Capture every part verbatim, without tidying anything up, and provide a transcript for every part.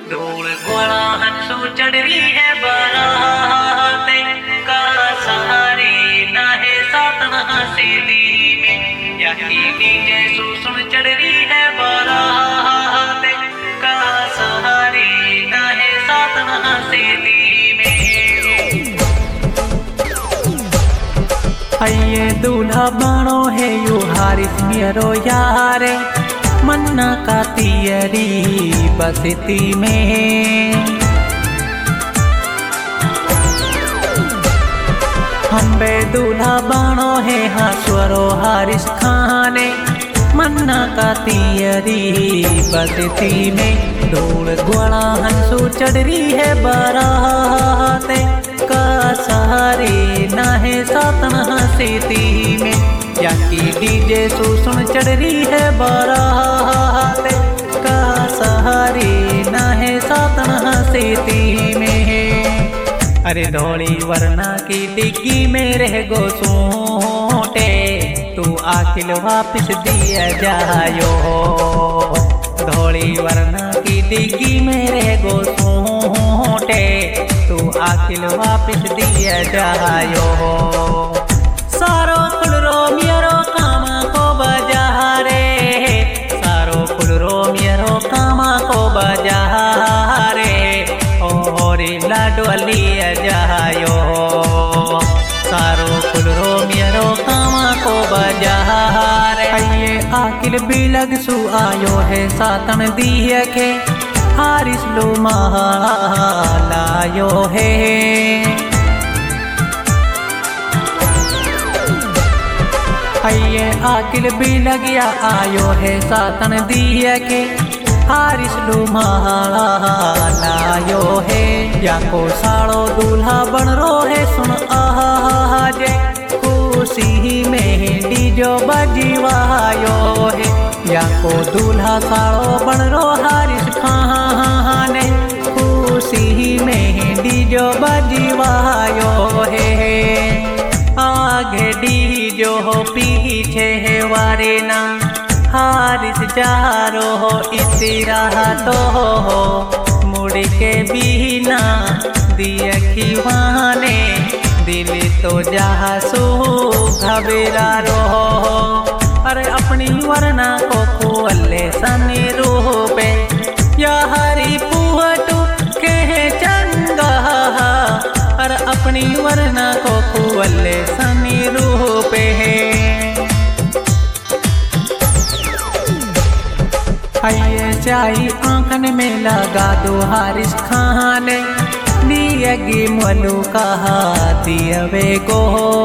धूल घोड़ा हंसू चढ़ रही है बाराते का सहारे ना है सातन हसीली में या की डीजे सुन चढ़ रही है बाराते का सहारे ना है सातन हसीली में। आइए दूल्हा बनो है यू हारिस मेरो यारे मन्ना का तियरी बसती में। हम बे दूल्हा बनो है हास्वरो हारिस खाने मन्ना का तियरी बसती में। धूल घोड़ा हंसू चढ़ रही है बाराते का सहारे ना है सातन हसीती में या की डीजे सुन चढ़ रही है बाराते का सहारे ना है सातन हसीती में। अरे धोली वरना की डिग्गी में रह गो सूटे तू आखिल वापिस दिया जायो। धोली वरना की डिग्गी में रह गो सूटे तू आखिल वापिस दिया जायो। सारो फुलरो मेरो कामा को बजारे सारो फुलरो मेरो कामा को बजारे ओरे लाडो लिया जायो। सारो फुलरो मेरो कामा को बजारे आइए आकिल बिलग सु आयो है सातन दिया के हारिस लो लायो है। आइए आकिल भी लगिया आयो है सातन दिया के हारिस लो लायो है। या को साड़ो दूल्हा बन रो है सुन आजे खुशी में डीजो बजीवायो है। या को दूल्हा साड़ो बन रो हारिस खाने खुशी में डीजो बजीवायो है। आगे डीजो हो पीछे है वारे ना हारिस जारो हो इसी राह तो हो मुड़ के बिना दिया खिवाने दिल तो जहा सो घबरा रो। अरे अपनी वरना को कुअल्ले सनी रूपे या हरी पुहटू के चंगा। अरे अपनी वरना को कुअल्ले सनी रूपे आइए चाई आंखन में लगा दो हारिस खाने दियगी मलू कहा दियवे गो।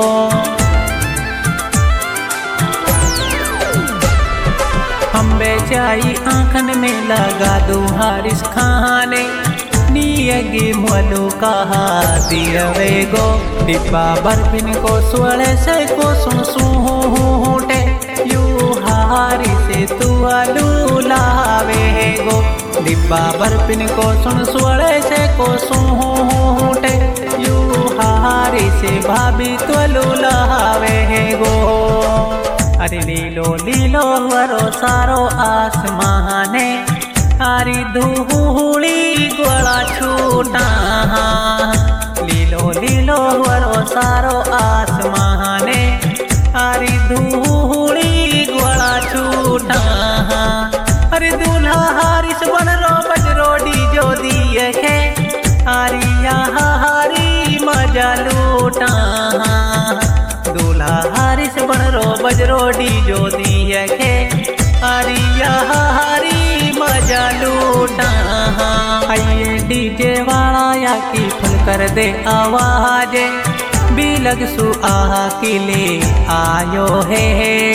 हम बेचाई आंखन में लगा दो हारिस खाने दियगी मलू कहा दियवे गो। डिब्बा बर्फिन को स्वड़े से को सुन सूटे यू हारी से तू आलू लावे गो। डिब्बा बर्फिन को सुन स्वड़े से को सूटे यू हारी से भाभी तो आलू लावे गो। अरे लीलो लीलो वरो सारो आसमाने हारी धूली गोला छूटा। लीलो लीलो वरो सारो आसमाने हारी धूली गोला छूटा। अरे दूल्हा हारिस बन रो बजरो डीजो दिए के हारिया हारी मजा लूटा। दूल्हा हारिस बन रो बजरो डीजो दिए के हारिया हारी मजा लूटा। आइए डीजे वाला या की फुल कर दे आवाजे बिलग सु आहा के ले आयो है।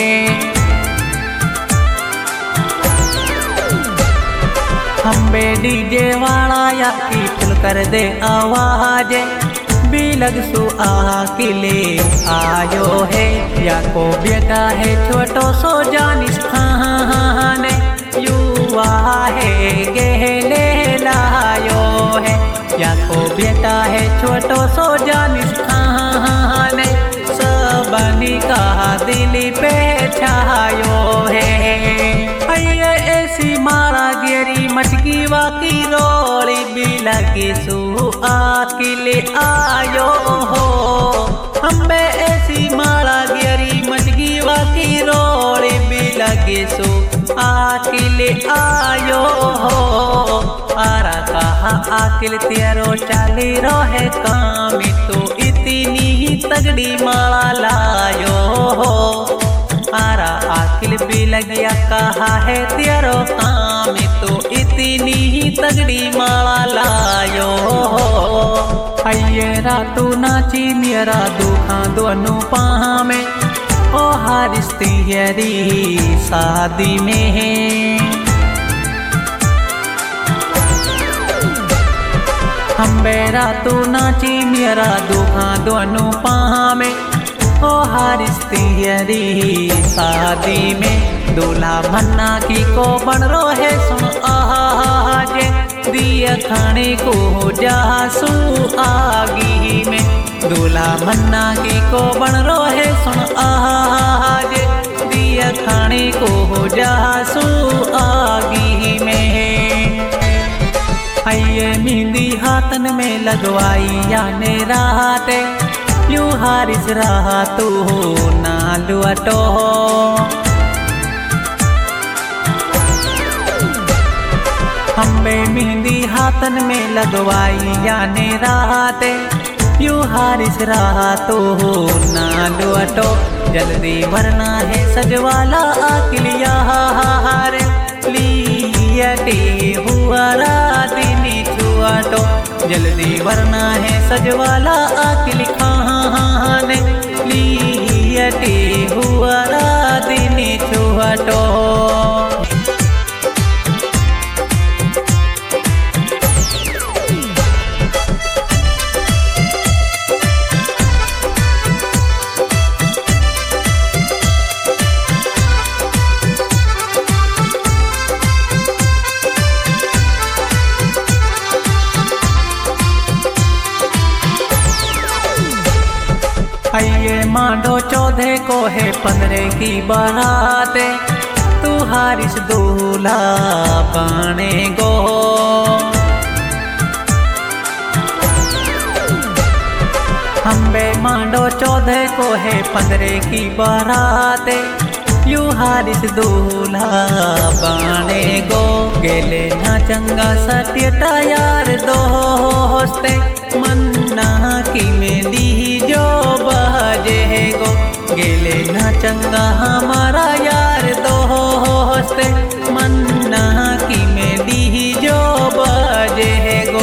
हम बे डीजे वाला या की फुल कर दे आवाजे बिलग सु आहा के ले आयो है। या को बेटा है छोटो सो जानिस खाने युवा है गहले लायो है। या को बेटा है छोटो सो जानिस खाने सबनी का दिल पे छायो है। आइए ऐसी मारा गेरी मटकी वाकी रोल लगे सु आकिले आयो हो। हम्बे ऐसी माला गियरी मजगी वाकी रोड़ी भी लगे सु आकिले आयो हो। आरा कहा आकिल तेरो चाली रोहे कामी तो इतनी ही तगड़ी माला लायो हो। आरा आकिल भी लगिया कहा है तेरो काम तो इतनी ही तगड़ी माला लायो हो। आइए रातू नाची मेरा दुखा दोनों पामे ओ हारिस तेरी शादी में। हम्बे रातू नाची मेरा दुखा दोनों पामे ओ हारिस तेरी शादी में। दूल्हा मन्ना की को बन रोहे सुन आजे दिया खाने को जासू आगी में। दूल्हा मन्ना की को बन रोहे सुन आजे दिया खाने को जासू आगी में। आइए मेहंदी हाथन में लगवाई याने राते यू हारिस रहा तू ना लुअटो। हम्बे मेहंदी हाथन में लगवाई याने राते यू हारिस रहा तू ना लुअटो। जल्दी भरना है सजवाला आकिलिया हार लियटे हुआ रातिनी छुआटो। जल्दी भरना है सजवाला आकिल खान लियटे हुआ रातिनी छुआटो। आइए मांडो चौदह को है पंद्रह की बाराते तू हारिस दूल्हा बने गो। हम्बे मांडो चौदह को है पंद्रह की बाराते यू हारिस दूल्हा बने गो। गेले ना चंगा सत्यता यार दोस्ते मन्ना की मेली जो बजे गो। गेले ना चंगा हमारा यार दोस्त मन्ना की मेली जो बजे गो।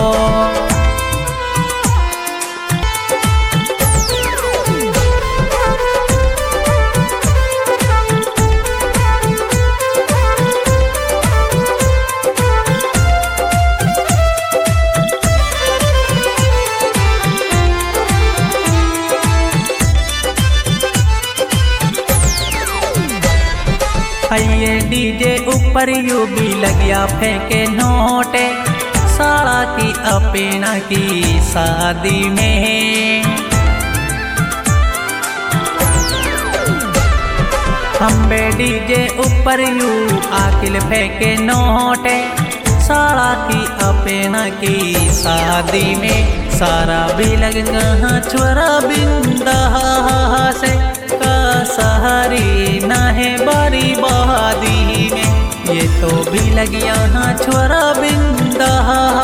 आइए डीजे ऊपर यू भी लगिया फेंके नोटे साड़ा की अपेना की शादी में। हम्बे डीजे ऊपर यू आकिल फेंके नोटे साड़ा की अपेना की शादी में। सारा भी लग कहाँ छोरा बिंदा से का सहारी ना है बारी बहादी में। ये तो भी लग यहाँ छोरा बिंदा